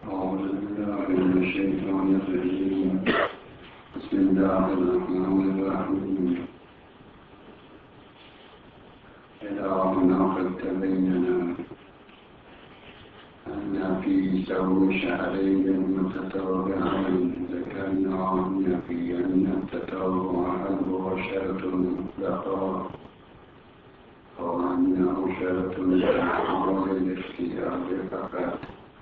أعوذ بالله من الشيطان الرجيم. بسم الله الرحمن الرحيم. إلهنا قد تبين أن في صوم شهرين متتابعين ذكرنا أن التتابع هو شرط مطلقا وأنه شرط لحال الاختيار فقط،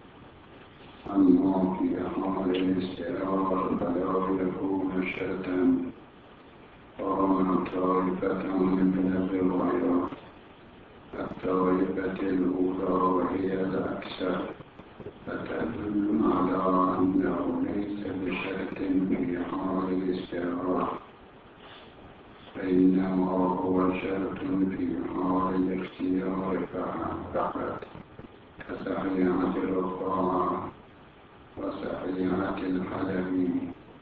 أما في حال الاستعارة فلا يكون شرطا، وهما طائفتان من الروايات. الطائفة الأولى وهي الأكثر فتدل على أنه ليس بشرط في حال الاستعارة، فإنما هو شرط في حال الاختيار فقط، كصحيحة الرفاعة وصحيحة الحلبي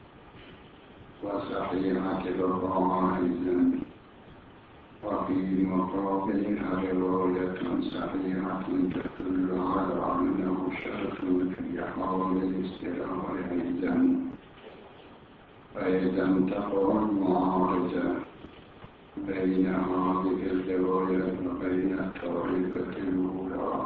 وصحيحة الرفاعة أيضا. وفي مقابلها رواية صحيحة تدل على أنه شرط في حال الاستعارة أيضا. فإذا انتقى المعارضة بين هذه الروايات وبين الطائفة الأولى،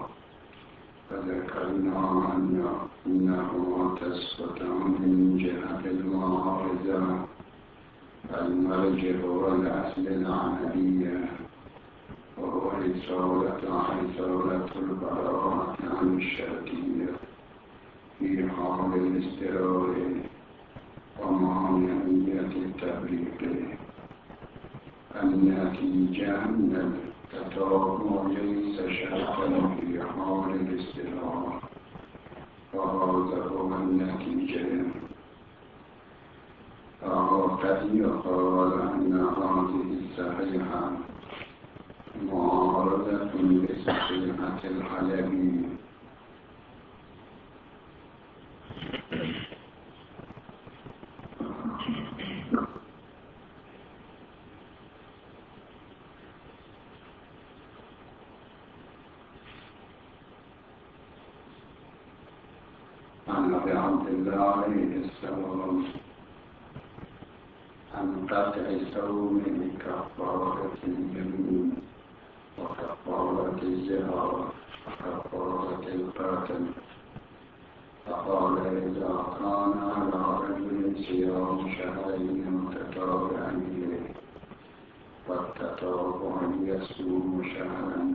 فذكرنا أنهما تسقطان من جهة المعارضة. المرجع هو الأصل العملية، وهو رسالة البراءة عن الشرطية في حال الاستعارة ومعنوية التبريق. النتيجة أن التتابع ليس شرطا في حال الاستعارة، وهذا هو النتيجة. وقد يقال أن هذه الصحيحة معارضة بصحيحة الحلبي. عن أبي عبد الله عليه السلام عن قطع الصوم بكفارة اليمين وكفارة الزهار وكفارة القتل، فقال: إذا كان على رجل صيام شهرين متتابعين والتتابع يصوم شهرا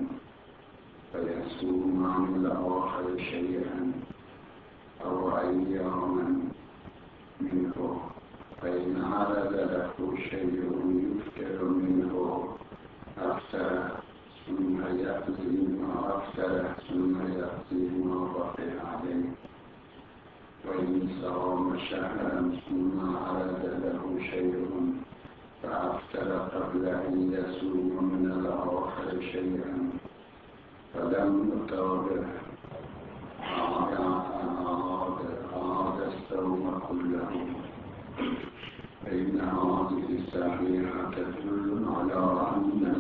فيصوم عن الآخر شيئا أو أياما منه، فإن عرض له شيء يفتر منه أكثر ثم يقضي ما بقي عليه. وإن صام شهرا ثم عرض له شيء فأفتر قبل أن يصوم من الآخر شيئا فلم يطابق عاد الصوم كله. فإن هذه الصحيحة تدل على أن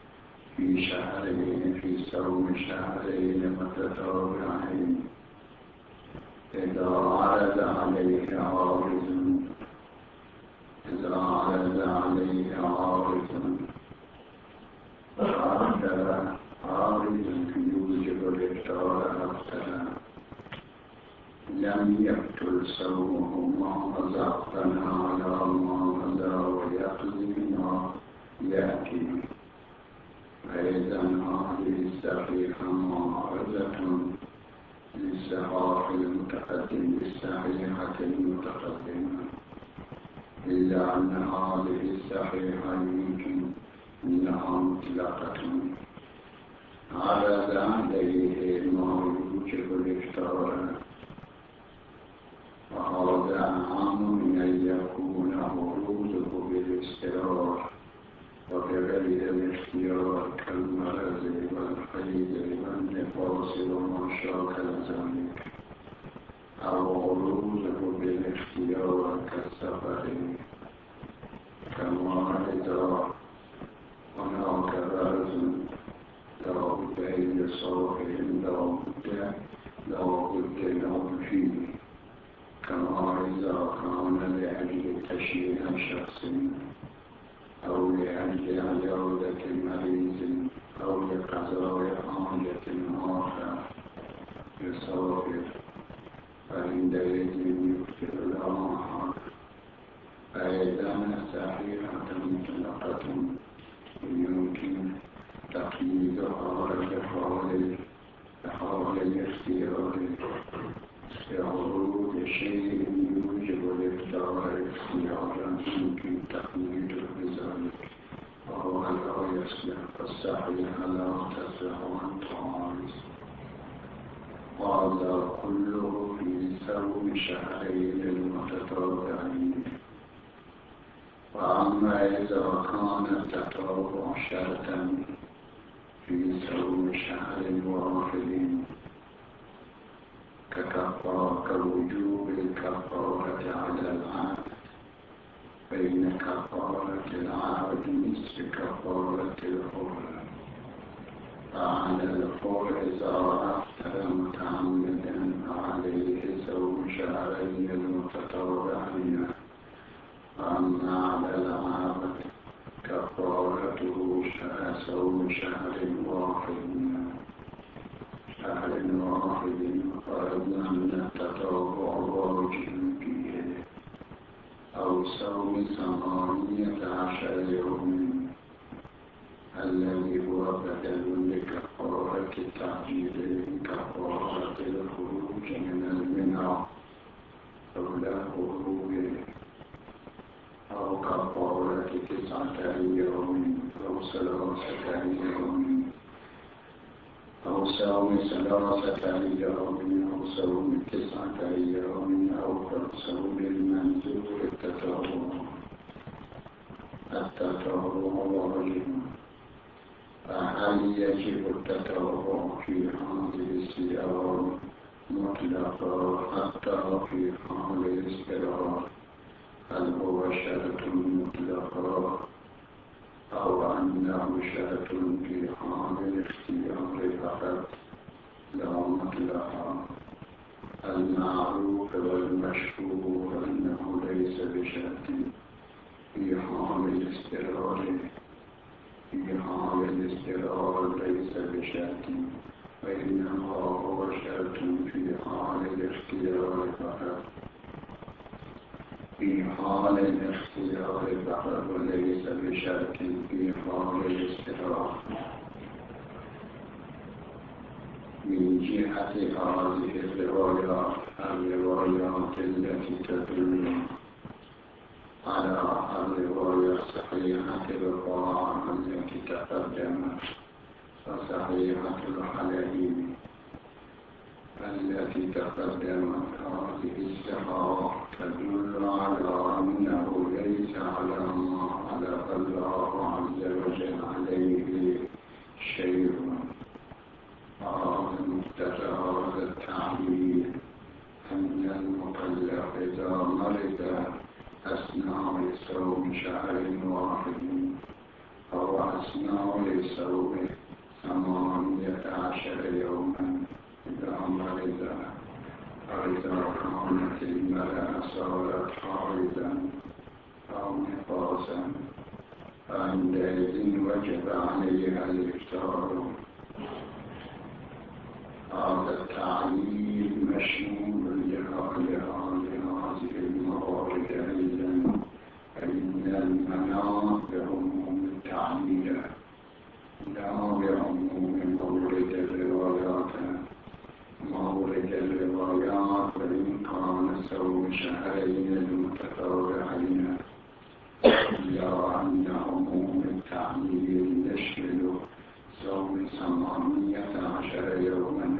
في صوم شهرين متتابعين إذا عرض عليه عارض يوجب الإفطار أكثر لم يبطل صومه معظما على ما مضى ويقضي ما يأتي. فإذا هذه الصحيحة معارضة للصحيحة المتقدمة، إلا أن هذه الصحيحة يمكن أنها مطلقة، عرض عليه ما يوجب الإفطار، وهذا أعم من أن يكون خروجه بالاضطرار وبغير الاختيار كالمرض والحيض والنفاس وما شاكل ذلك، أو خروجه بالاختيار كالسفر، كما إذا هناك غرض لا بد أن يصاب لا بد له فيه، كما إذا كان لأجل تشييع شخص أو لأجل عيادة مريض أو لقضاء حاجة آخر يسافر، فعندئذ يبطل الآخر. فإذا صحيحة مطلقة يمكن تقييدها بحال الاختيار لورود شيء يوجب الاختيار اختيارا يمكن تقييده بذلك، وهو لا يصلح، فالصحيح لا تصح عن تعارض. وهذا كله في صوم شهرين المتتابعين. وأما إذا كان التتابع شرطا في صوم شهر واحد كوجوب الكفارة على العبد بين كفارة العبد نصف كفارة الحر، فعلى الحر إذا أفطر متعمدا عليه صوم شهرين المتتابعين. وأما على العبد كفارته صوم شهر واحد، فرضنا من التتابع واجب فيه، أو صوم 18 يوم الذي هو بدل لكفارة التعجيل كفارة الخروج من المنى قبل خروجه، أو كفارة 9 أيام أو 3 أيام أو صوم 3 أيام أو صوم 9 أيام أو صوم المنذور التتابع واجب. فهل يجب التتابع في هذه الصيام مطلقا حتى في حال الاضطرار؟ هل هو شرط مطلقا أو أنه شرط في حال الاختيار فقط لا مطلقا؟ المعروف والمشهور أنه ليس بشرط في حال الاضطرار، ليس بشرط، وإنما هو شرط في حال الاختيار فقط، وليس بشرط في حال الاضطرار. من جهة هذه الروايات التي تدل على الرواية الصحيحة الرفاعة التي تقدمت، وصحيحة الحلبي التي تقدمت، هذه الصحاح تدل على أنه ليس على ما علق الله عز وجل عليه شيء. هذا مقتضى هذا التعليل أن المكلف إذا مرض أثناء صوم شهر واحد أو أثناء صوم 18 يوما إذا مرض، أو إذا كانت المرأة صارت حائضا أو نفاسا، فعندئذ وجب عليها الإفطار. هذا التعليل مشمول لهذه الموارد أيضا، فإن المناط بعموم التعليل لا بعموم مورد الروايات. وإن كان صوم شهرين المتتابعين إلا أن عموم التعليل يشمل صوم 18 يوما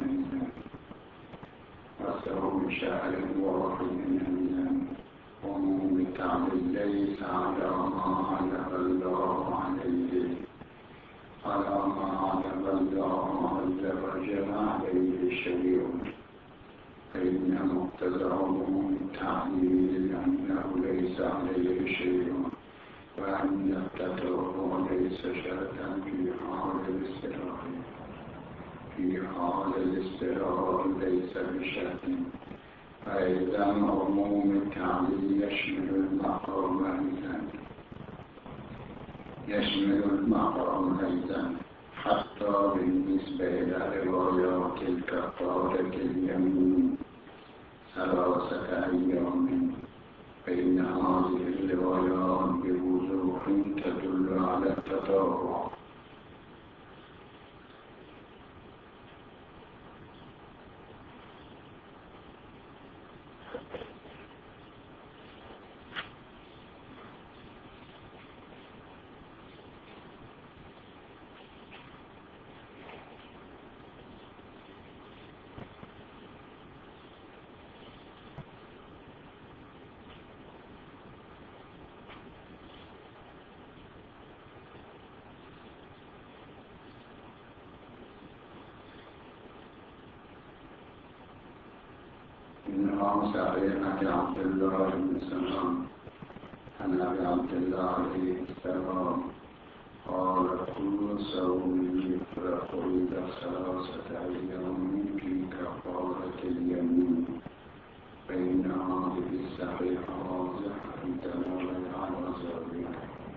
وصوم شهر واحد أيضا. عموم التعليل ليس على ما علق الله عليه، على ما علق الله عز وجل عليه شيء، فإن مقتضى عموم التعليل أنه ليس عليه شيء، وأن التتابع ليس شرطا في حال الاضطرار. ليس بشرط، أيضا عموم التعليل يشمل المقام أيضا حتى بالنسبة إلى روايات الكفارة اليمين 3 أيام، فإن هذه الروايات بوضوح تدل على التطابق. إنه صحيح عبد الله بن سلام عن أبي عبد الله عليه السلام قال كل صوم يفرق إلى 3 أيام في كفارة اليمين، فإنها بالصحيح واضحة دلالة على ذلك.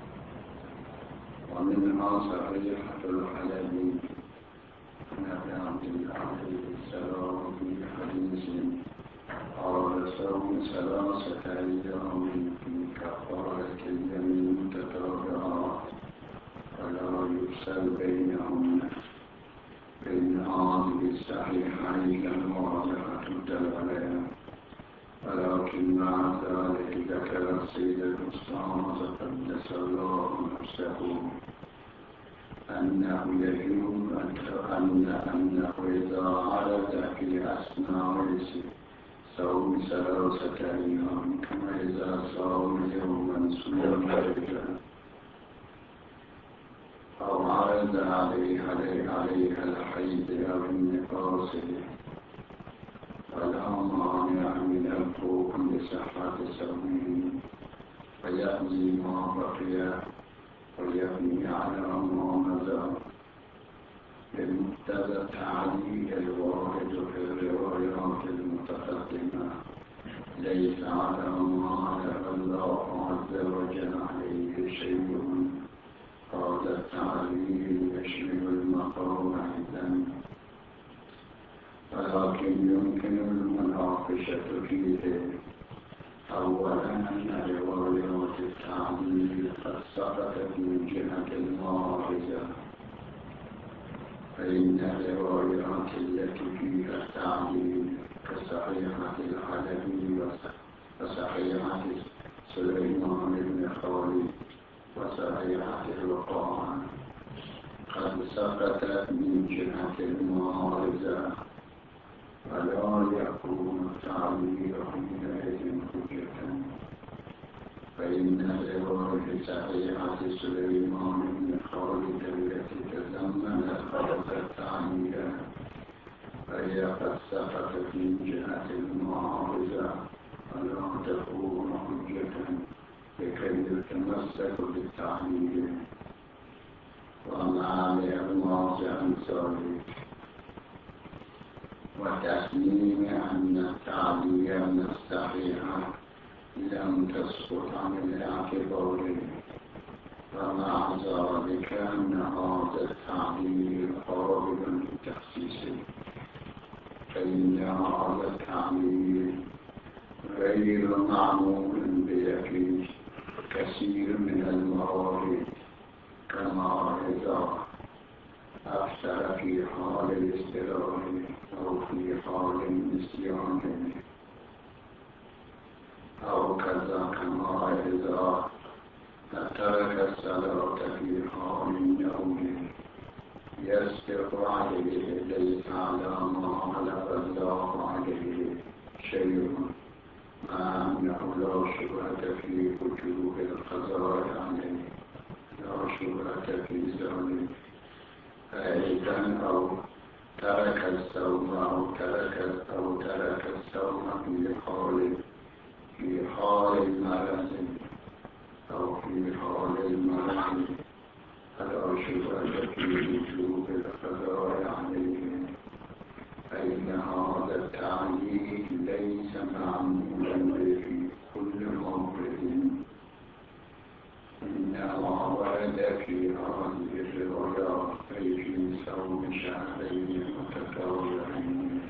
ومنها صحيحة الحلبي عن أبي عبد الله عليه السلام في حديث قال صوم 3 أيام في كفارة اليمين متتابعات ولا يفصل بينهن، فإن هذه الصحيحين واضحة الدلالة. ولكن مع ذلك ذكر السيد الأستاذ قدس الله نفسه أنه يجوز أنه إذا عرض في أثناء صوم 3 أيام كما إذا صام يوما سنة أو عرض عليها الحيض أو النفاس ولا مانع من الحكم بصحة صومه، فيأتي ما بقي ويبني على ما مضى بمقتضى التعليل الوارد في الروايات المتقدمة، ليس على ما علم الله عز وجل عليه شيء. هذا التعليل يشمل المقام أيضا، ولكن يمكن المناقشة فيه. أولا أن روايات التعليل قد سقطت من جهة المعارضة، فإن الروايات التي فيها التعليل كصحيحة الحلبي وصحيحة سليمان بن خالد وصحيحة الوقاعة قد سقطت من جهة المعارضة، ولا يكون التعليل حينئذ حجة، فإن رواية صحيحة سليمان بن خالد التي تضمنت هذا التعليل فهي قد سقطت من جهة المعارضة، ولا تكون حجة لكي يتمسك بالتعليل. ومع الإغماض عن ذلك وتسليم أن التعليل الصحيحة لم تسقط عن الاعتبار، ومع ذلك أن هذا التعليل قابل للتخصيص، فإن هذا التعليل غير معمول به كثير من الموارد، كما إذا أكثر في حال الاضطرار أو في حال النسيان، أو كذا كما إذا ترك الصلاة في حال النوم يسبق عليه ليس على ما علق الله عليه شيء، مع أنه لا شبهة في وجوب القضاء عليه، لا شبهة في ذلك. أيضا أو ترك الصوم في حال المرض أو في حال المرض فلا شبهة في وجوب القضاء عليه، فإن هذا التعليل ليس معمولا به في كل موقف، إنما ورد في هذه الروايات أي في صوم شهرين متتابعين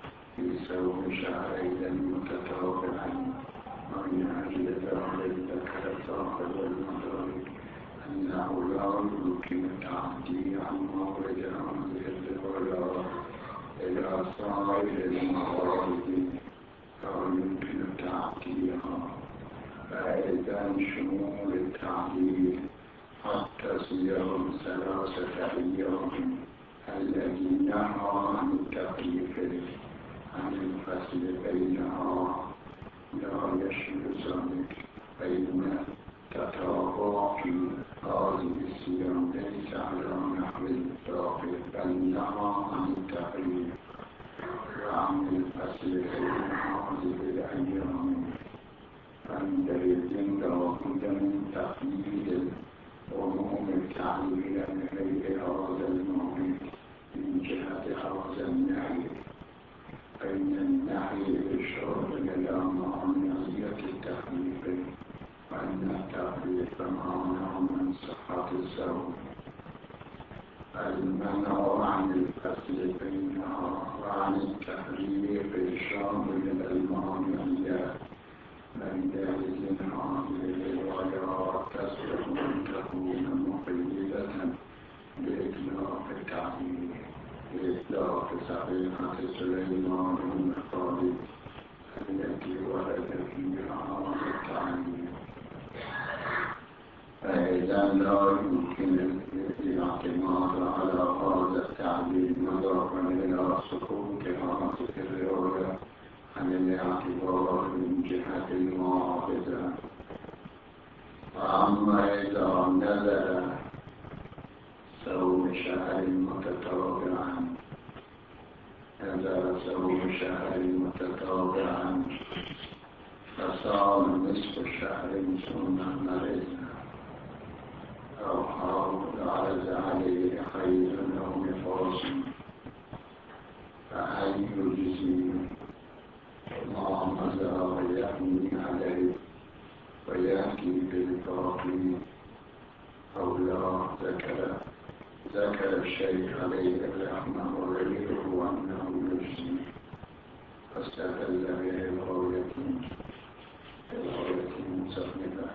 ومن أجل ذلك ذكر صاحب المدارك أنه لا يمكن التعدي عن مورد هذه الروايات إلى سائر الموارد، لا يمكن تعديها، فإذا شمول التعديل حتى صيام 3 أيام الذي نهى عن التكليف عن الفصل بينها لا يشمل ذلك، فإن التتابع في هذه الصيام ليس على نحو الداخل، بل نهى عن التكليف وعن الفصل بين هذه الأيام، فعندئذ لابد من تقييد عموم التعليل من غير هذا الموضوع من جهة هذا النهي، فإن النهي إشارة إلى معنوية التخفيف، وأن التخفيف معناه من صحة الصوم، المنع عن الفصل بينها وعن التخفيف إشارة إلى المعنوية، فعندئذ هذه الروايات تصلح أن تكون مقيدة بإطلاق التعليل، بإطلاق صحيحة سليمان بن خالد التي ورد فيها هذا التعليل، فإذا لا يمكن الاعتماد على هذا التعليل نظرا إلى سقوط هذه الرواية عن الاعتبار من جهة المعارضة. وأما إذا نزل صوم شهر متتابعا فصام نصف شهر ثم مرض أو عرض عليه حيض أو نفاس، فهل يجزي ما مضى ويحمي عليه ويأتي بالباقي أو لا؟ ذكر الشيخ عليه رحمه وغيره أنه يجزي، فاستدل برواية مصنفة.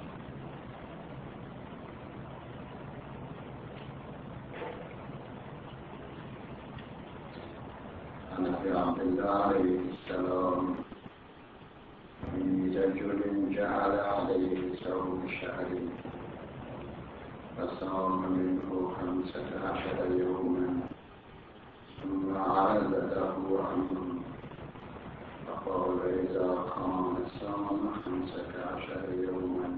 عن أبي عبد الله عليه السلام من رجل جعل عليه صوم شهر فصام منه 15 يوما، ثم عرض له أمر فقال إذا كان صام 15 يوما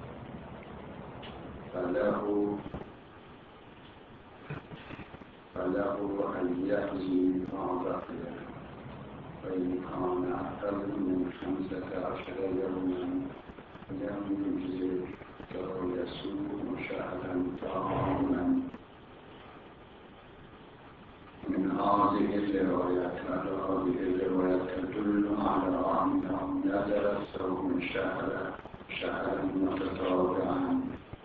فله أن يجزي ما بقي، وإن كان أقل من 15 يوما لم يجزي يصوم شهرا تاما. من هذه الروايات تدل على أنه نزل صوم شهرا متتابعا،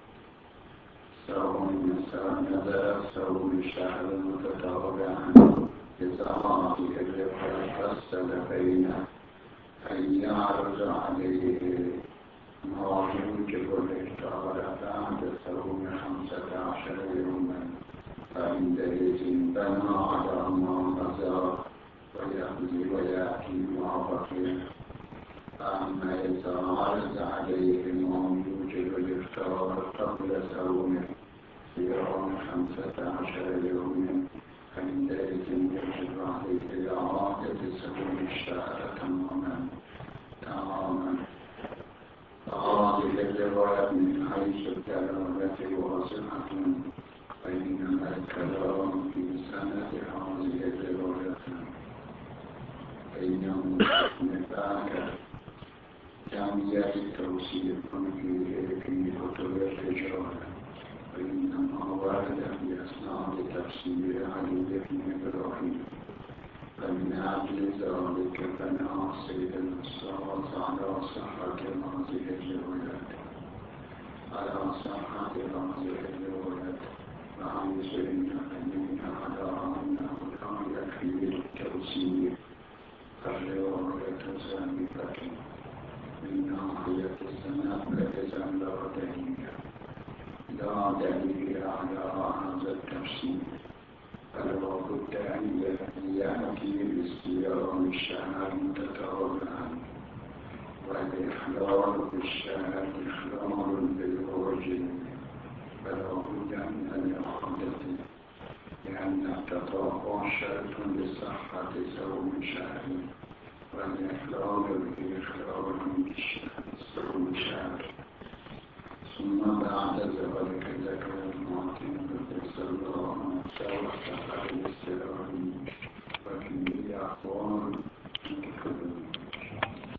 نزل صوم شهرا متتابعا إذا هذه الرواية فصل بين أن يعرض عليه ما يوجب الإفطار بعد صوم 15 يوما، فعندئذ بنى على ما مضى ويقضي ويأتي ما بقي. أما إذا عرض عليه ما يوجب الإفطار قبل صوم صيام 15 يوما، فعندئذ يجب عليه إعادة صوم الشهر تماما. فهذه الرواية من حيث الدلالة واضحة، بينما الكلام في سند هذه الرواية بين مصنفان جميع التوصيف في كتب الرجال، وإنما ورد في أسناد تفسير علي بن إبراهيم فمن أجل ذلك فنعصي الصلاة على صحة هذه الروايات على صحة هذه الروايات وعيش إن على أنه لا يكفي التوسيع فالرواية سابقة من ناحية السنة لا دليل على هذا التفسير فلا بد أن يأتي باستيراد الشهر متتابعا والإخلال بالشهر إخلال بالوجه فلا بد من الإعادة لأن التطابق شرط لصحة صوم الشهر والإخلال بإخلال صوم الشهر ثم بعد ذلك